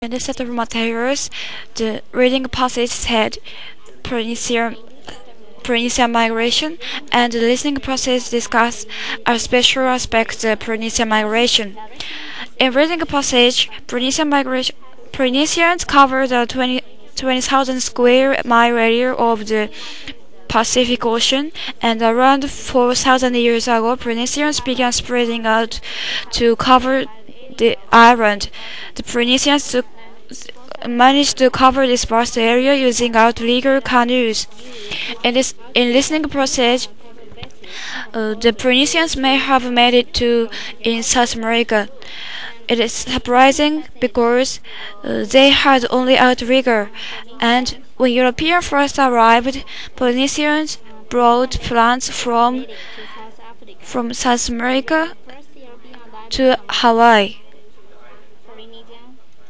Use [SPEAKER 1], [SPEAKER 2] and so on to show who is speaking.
[SPEAKER 1] In the set of materials, the reading passage said Polynesian migration, and the listening process discuss a special aspect of Polynesian migration. In reading passage, Polynesians cover the 20,000 square mile area of the Pacific Ocean, and around 4,000 years ago, Polynesians began spreading out to cover the island. The Polynesians managed to cover this vast area using outrigger canoes. In listening process, the Polynesians may have made it to in South America. It is surprising because they had only outrigger, and when Europeans first arrived, Polynesians brought plants from South America to Hawaii.